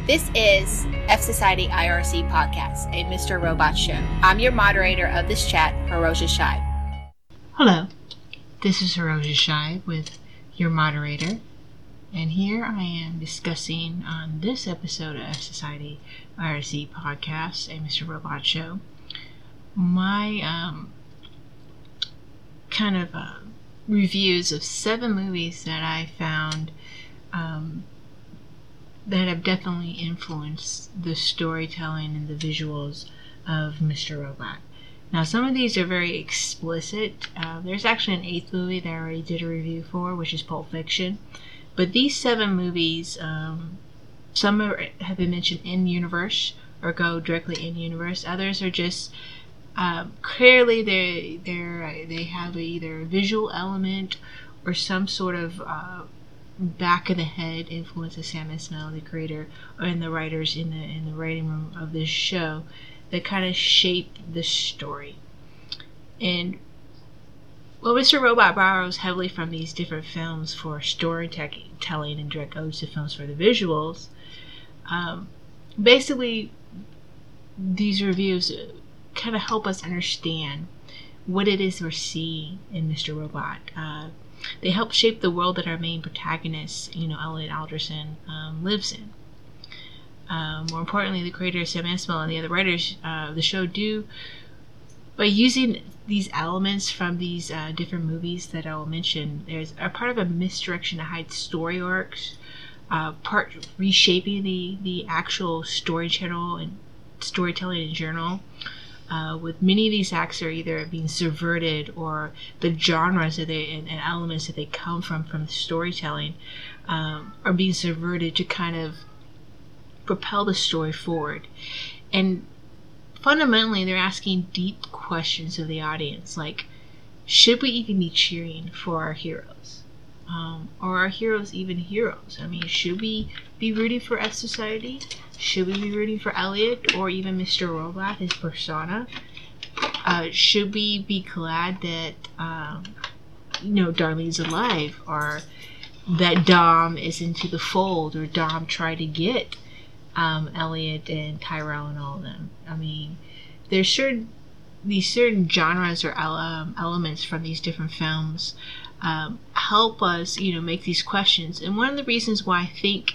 This is F Society IRC Podcast, a Mr. Robot show. I'm your moderator of this chat, Hiroja Shai. Hello, this is Hiroja Shai with your moderator, and here I am discussing on this episode of F Society IRC Podcast, a Mr. Robot show, my reviews of 7 movies that I found that have definitely influenced the storytelling and the visuals of Mr. Robot. Now, some of these are very explicit. There's actually an 8th movie that I already did a review for, which is Pulp Fiction. But these 7 movies, some have been mentioned in-universe or go directly in-universe. Others are just clearly they have either a visual element or some sort of back of the head influence of Sam Esmail, the creator, and the writers in the writing room of this show that kind of shaped the story. And well, Mr. Robot borrows heavily from these different films for storytelling and direct odes to films for the visuals. Basically, these reviews kind of help us understand what it is we're seeing in Mr. Robot. They help shape the world that our main protagonist, Elliot Alderson, lives in. More importantly, the creator Sam Esmail and the other writers of the show do, by using these elements from these different movies that I will mention, there's a part of a misdirection to hide story arcs, part reshaping the actual story channel and storytelling in general. With many of these acts are either being subverted, or the genres that and elements that they come from storytelling are being subverted to kind of propel the story forward. And fundamentally, they're asking deep questions of the audience, like, should we even be cheering for our heroes? Are our heroes even heroes? I mean, should we be rooting for F Society? Should we be rooting for Elliot or even Mr. Robot, his persona? Should we be glad that, Darlene's alive, or that Dom is into the fold, or Dom tried to get Elliot and Tyrell and all of them? I mean, there's these certain genres or elements from these different films help us, make these questions. And one of the reasons why I think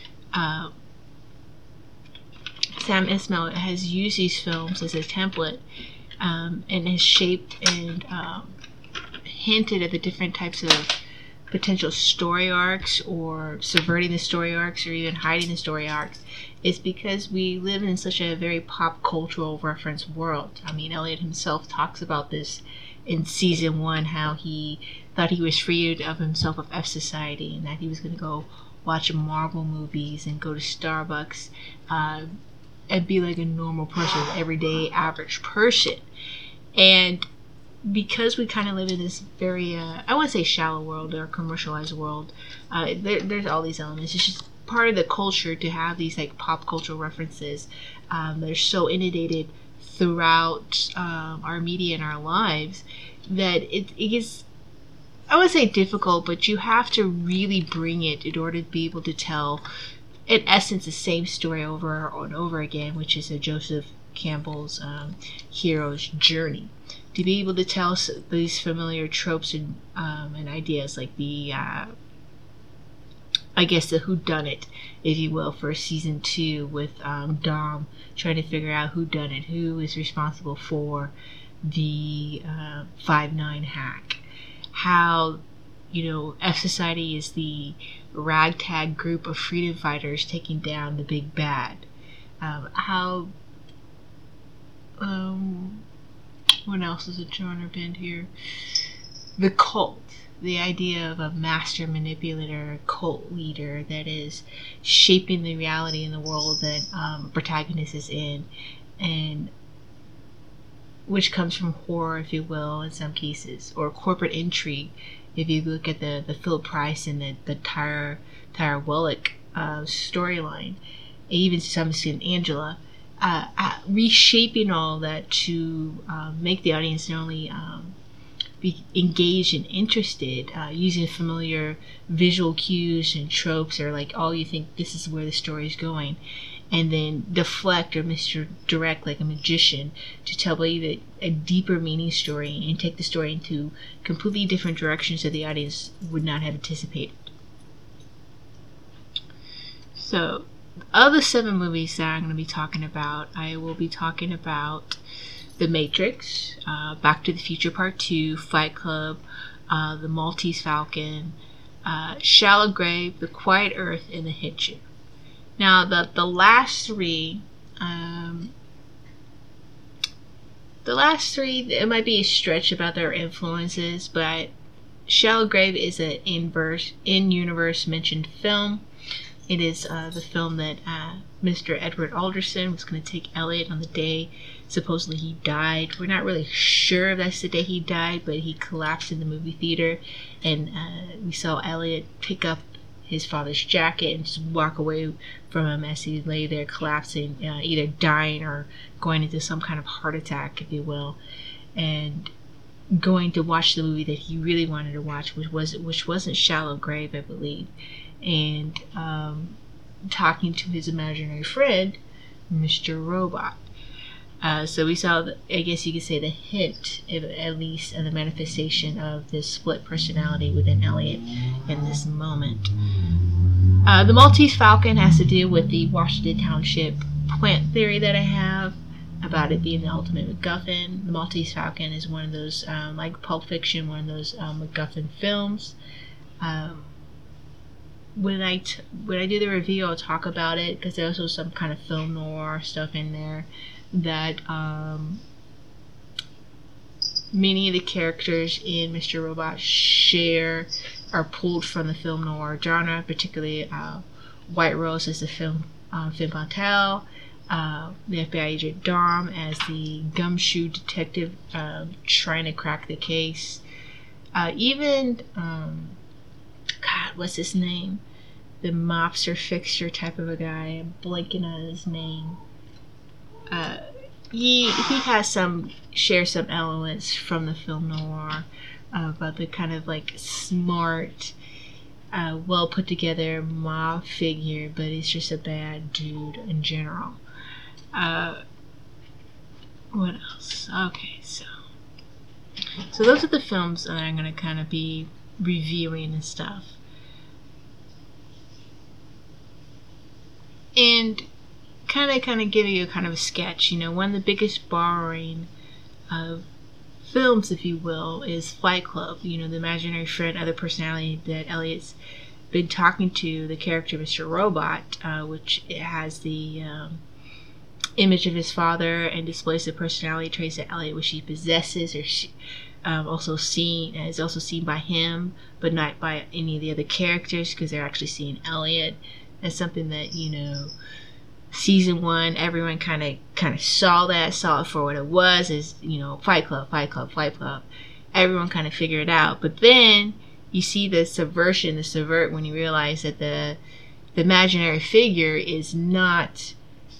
Sam Esmail has used these films as a template and has shaped and hinted at the different types of potential story arcs, or subverting the story arcs, or even hiding the story arcs, is because we live in such a very pop cultural reference world. I mean, Elliot himself talks about this in season 1, how he thought he was freed of himself of F Society, and that he was going to go watch Marvel movies and go to Starbucks and be like a normal person, everyday average person. And because we kind of live in this very, I wouldn't say shallow world or commercialized world, there's all these elements. It's just part of the culture to have these like pop cultural references that are so inundated throughout our media and our lives that it gets, I wouldn't say difficult, but you have to really bring it in order to be able to tell, in essence, the same story over and over again, which is a Joseph Campbell's hero's journey. To be able to tell these familiar tropes and ideas, like the whodunit, if you will, for season 2, with Dom trying to figure out whodunit, who is responsible for the 5/9 hack. How, F Society is the ragtag group of freedom fighters taking down the big bad. What else is a genre bend here? The cult. The idea of a master manipulator, a cult leader that is shaping the reality in the world that protagonist is in, and which comes from horror, if you will, in some cases, or corporate intrigue. If you look at the Philip Price and the Tyra Wellick storyline, even to some extent Angela, reshaping all that to make the audience not only be engaged and interested, using familiar visual cues and tropes, or like, oh, you think this is where the story is going, and then deflect or misdirect like a magician to tell you a deeper meaning story and take the story into completely different directions that the audience would not have anticipated. So, of the 7 movies that I'm going to be talking about, I will be talking about The Matrix, Back to the Future Part 2, Fight Club, The Maltese Falcon, Shallow Grave, The Quiet Earth, and The Hitcher. Now, the last three, it might be a stretch about their influences, but Shallow Grave is an in-universe mentioned film. It is the film that Mr. Edward Alderson was going to take Elliot on the day supposedly he died. We're not really sure if that's the day he died, but he collapsed in the movie theater, and we saw Elliot pick up his father's jacket and just walk away from him as he lay there collapsing, either dying or going into some kind of heart attack, if you will, and going to watch the movie that he really wanted to watch, which wasn't Shallow Grave, I believe, and talking to his imaginary friend, Mr. Robot. So we saw, I guess you could say, the hint, at least, of the manifestation of this split personality within Elliot in this moment. The Maltese Falcon has to do with the Washington Township plant theory that I have about it being the ultimate MacGuffin. The Maltese Falcon is one of those, like Pulp Fiction, one of those MacGuffin films. When I do the review, I'll talk about it, because there's also some kind of film noir stuff in there that many of the characters in Mr. Robot are pulled from the film noir genre, particularly White Rose as the femme fatale, the FBI agent Dom as the gumshoe detective trying to crack the case, even what's his name? The mobster fixer type of a guy. I'm blanking on his name. He shares some elements from the film noir, about the kind of like smart, well put together mob figure, but he's just a bad dude in general. What else? Okay, so those are the films that I'm gonna kind of be reviewing and stuff. And kind of give you kind of a sketch. One of the biggest borrowing of films, if you will, is Fight Club. The imaginary friend, other personality that Elliot's been talking to, the character Mr. Robot, which has the image of his father and displays the personality traits that Elliot which he possesses, or is also seen by him, but not by any of the other characters, because they're actually seeing Elliot as something that season 1, everyone kind of saw it for what it was, as Fight Club. Everyone kind of figured it out, but then you see the subvert when you realize that the imaginary figure is not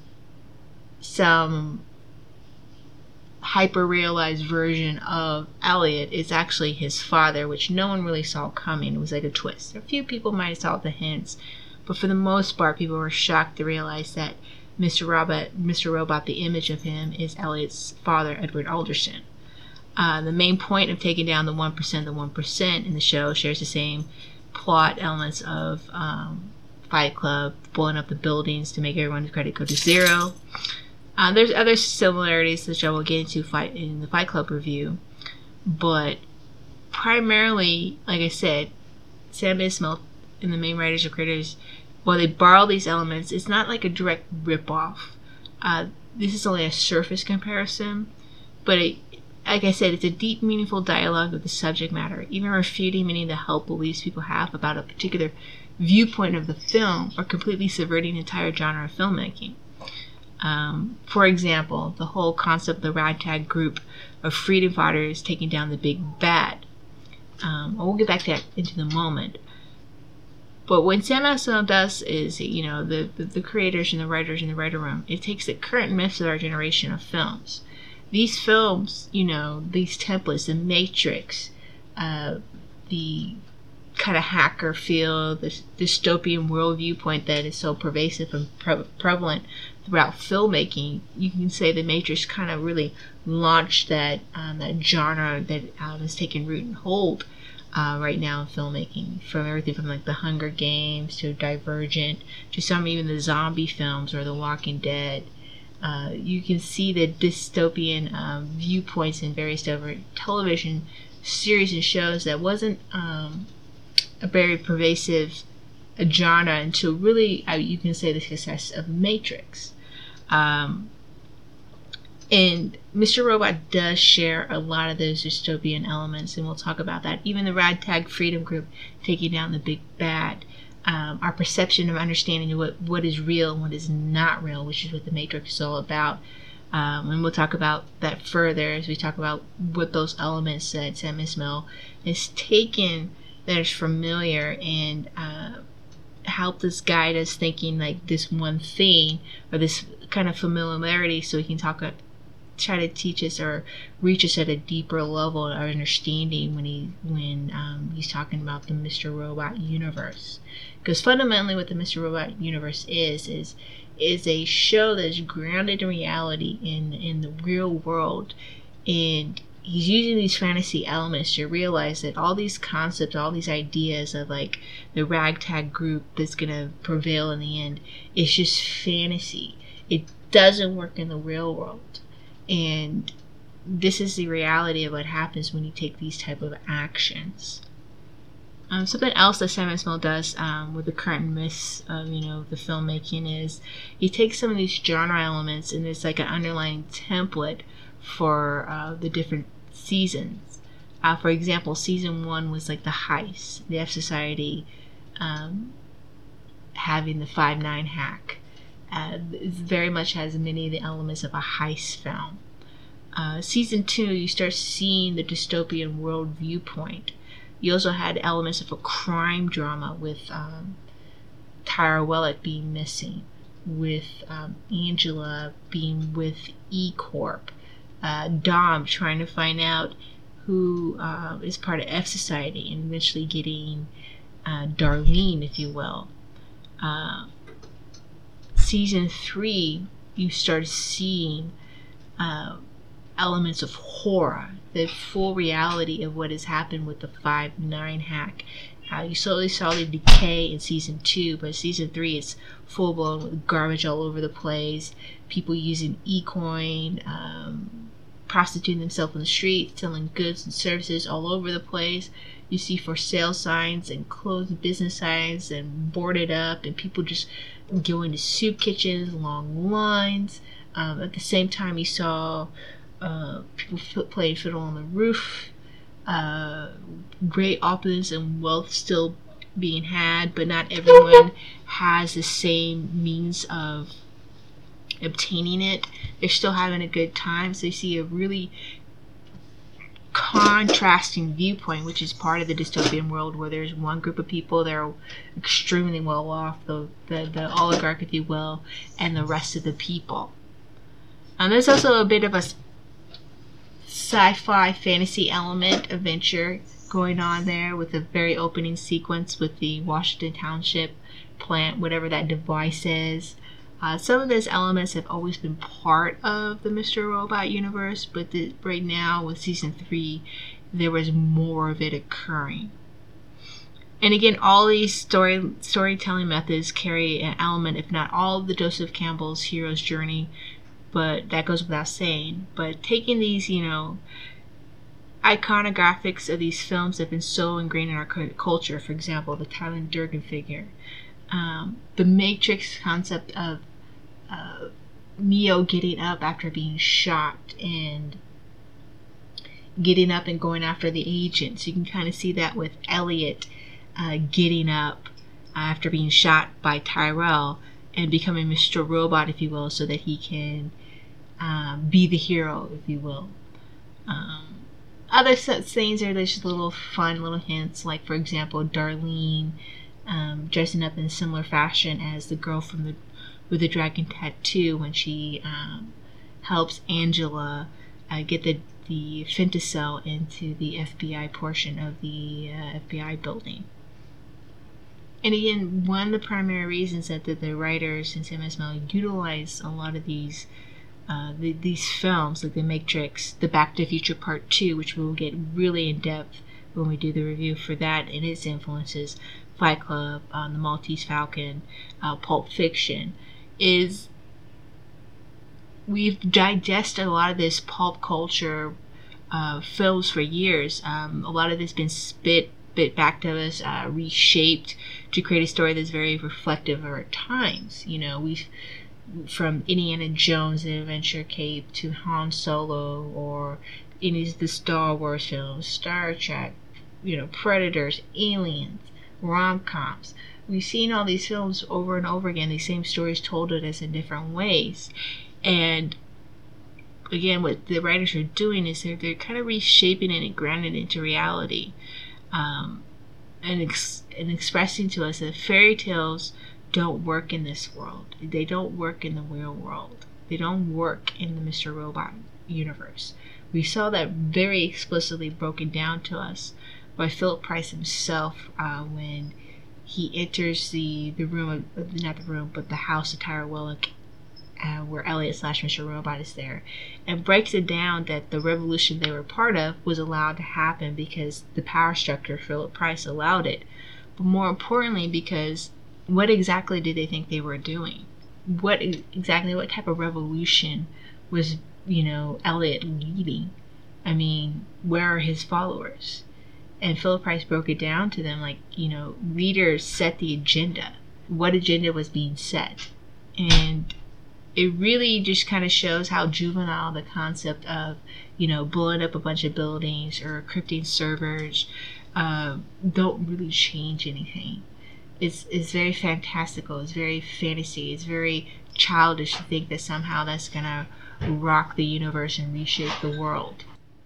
some hyper-realized version of Elliot. It's actually his father, which no one really saw coming. It was like a twist. A few people might have saw the hints, but for the most part, people were shocked to realize that Mr. Robot, the image of him, is Elliot's father, Edward Alderson. The main point of taking down the 1% in the show shares the same plot elements of Fight Club, blowing up the buildings to make everyone's credit go to zero. There's other similarities which I will get into in the Fight Club review, but primarily, like I said, Sam Esmail and the main writers or creators, while they borrow these elements, it's not like a direct rip-off. This is only a surface comparison, but like I said, it's a deep, meaningful dialogue of the subject matter, even refuting many of the held beliefs people have about a particular viewpoint of the film, or completely subverting the entire genre of filmmaking. For example, the whole concept of the ragtag group of freedom fighters taking down the big bad. We'll get back to that into the moment. But what Sam Esmail does is, the creators and the writers in the writer room, it takes the current myths of our generation of films, these films, these templates, the Matrix, the kind of hacker feel, the dystopian world viewpoint that is so pervasive and prevalent throughout filmmaking, you can say the Matrix kind of really launched that genre that has taken root and hold right now in filmmaking, from everything from like the Hunger Games to Divergent to some even the zombie films or The Walking Dead. You can see the dystopian viewpoints in various television series and shows that wasn't a very pervasive genre until really, you can say, the success of Matrix. And Mr. Robot does share a lot of those dystopian elements, and we'll talk about that. Even the Ragtag Freedom Group taking down the big bad. Our perception of understanding what is real and what is not real, which is what the Matrix is all about. And we'll talk about that further as we talk about what those elements that Sam Esmail has taken that is familiar and helped us guide us thinking like this one thing or this kind of familiarity, so he can try to teach us or reach us at a deeper level of understanding when he's talking about the Mr. Robot universe. Because fundamentally what the Mr. Robot universe is a show that is grounded in reality, in the real world, and he's using these fantasy elements to realize that all these concepts, all these ideas of like the ragtag group that's going to prevail in the end, is just fantasy. It doesn't work in the real world. And this is the reality of what happens when you take these type of actions. Something else that Sam Esmail does with the current myths of the filmmaking is he takes some of these genre elements and it's like an underlying template for the different seasons. For example, season 1 was like the heist, the F Society having the 5-9 hack. It very much has many of the elements of a heist film. Season 2, you start seeing the dystopian world viewpoint. You also had elements of a crime drama with Tyra Wellick being missing, with Angela being with E-Corp, Dom trying to find out who is part of F Society and eventually getting Darlene, if you will. Season 3, you start seeing elements of horror, the full reality of what has happened with the 5-9 hack. You slowly saw the decay in season 2, but season 3 is full blown with garbage all over the place. People using eCoin, prostituting themselves in the streets, selling goods and services all over the place. You see for sale signs and closed business signs and boarded up, and people just going to soup kitchens, long lines. At the same time, you saw people playing fiddle on the roof, great opulence and wealth still being had, but not everyone has the same means of obtaining it. They're still having a good time, so you see a really contrasting viewpoint, which is part of the dystopian world, where there's one group of people that are extremely well off, the oligarch, if you will, and the rest of the people. And there's also a bit of a sci-fi fantasy element adventure going on there with the very opening sequence with the Washington Township plant, whatever that device is. Some of those elements have always been part of the Mr. Robot universe, but right now with season 3 there was more of it occurring. And again, all these storytelling methods carry an element, if not all, of the Joseph Campbell's hero's journey, but that goes without saying. But taking these, iconographics of these films that have been so ingrained in our culture, for example, the Tyler Durden figure, the Matrix concept of Neo getting up after being shot and getting up and going after the agent. So you can kind of see that with Elliot getting up after being shot by Tyrell and becoming Mr. Robot, if you will, so that he can be the hero, if you will. Other such things are just little fun little hints, like for example Darlene dressing up in a similar fashion as the girl with the dragon tattoo when she helps Angela get the femtocell into the FBI portion of the FBI building. And again, one of the primary reasons that the writers in Sam Esmail utilize a lot of these films, like The Matrix, The Back to the Future Part 2, which we'll get really in depth when we do the review for that and its influences, Fight Club, The Maltese Falcon, Pulp Fiction, is we've digested a lot of this pulp culture films for years. A lot of it's been spit back to us, reshaped to create a story that's very reflective of our times. We've from Indiana Jones and Adventure Cape to Han Solo, or any of the Star Wars films, Star Trek, Predators, Aliens, rom-coms. We've seen all these films over and over again, these same stories told to us in different ways. And again, what the writers are doing is they're kind of reshaping it and grounding it into reality, and expressing to us that fairy tales don't work in this world. They don't work in the real world. They don't work in the Mr. Robot universe. We saw that very explicitly broken down to us by Philip Price himself when he enters the room, not the room, but the house of Tyra Willick, where Elliot / Mr. Robot is there, and breaks it down that the revolution they were part of was allowed to happen because the power structure, Philip Price, allowed it. But more importantly, because what exactly did they think they were doing? What type of revolution was, Elliot leading? I mean, where are his followers? And Philip Price broke it down to them like, readers set the agenda. What agenda was being set? And it really just kind of shows how juvenile the concept of, blowing up a bunch of buildings or encrypting servers don't really change anything. It's very fantastical. It's very fantasy. It's very childish to think that somehow that's going to rock the universe and reshape the world.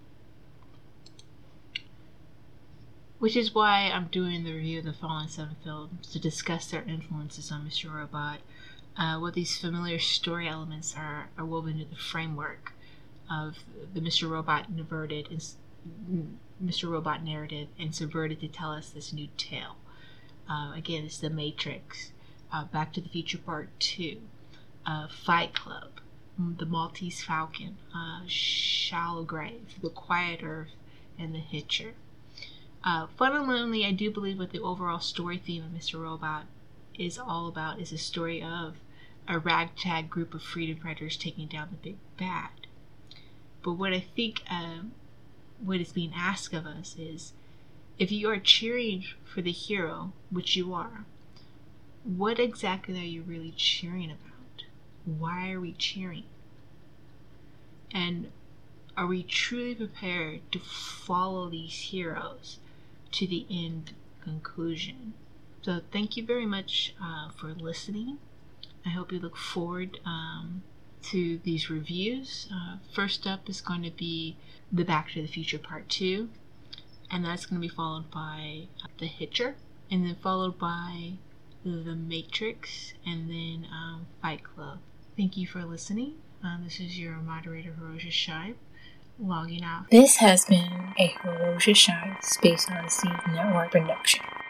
Which is why I'm doing the review of the Fallen 7 films, to discuss their influences on Mr. Robot, what these familiar story elements are woven into the framework of the Mr. Robot narrative and subverted to tell us this new tale. Again, it's The Matrix, Back to the Future Part 2, Fight Club, The Maltese Falcon, Shallow Grave, The Quiet Earth, and The Hitcher. Fundamentally, I do believe what the overall story theme of Mr. Robot is all about is a story of a ragtag group of freedom fighters taking down the big bad. But what I think what is being asked of us is, if you are cheering for the hero, which you are, what exactly are you really cheering about? Why are we cheering? And are we truly prepared to follow these heroes to the end conclusion? So thank you very much for listening. I hope you look forward to these reviews. First up is going to be The Back to the Future Part 2. And that's going to be followed by The Hitcher, and then followed by The Matrix, and then Fight Club. Thank you for listening. This is your moderator, Hiroshi Shibe, logging out. This has been a Hiroshi Shibe Space Odyssey Network production.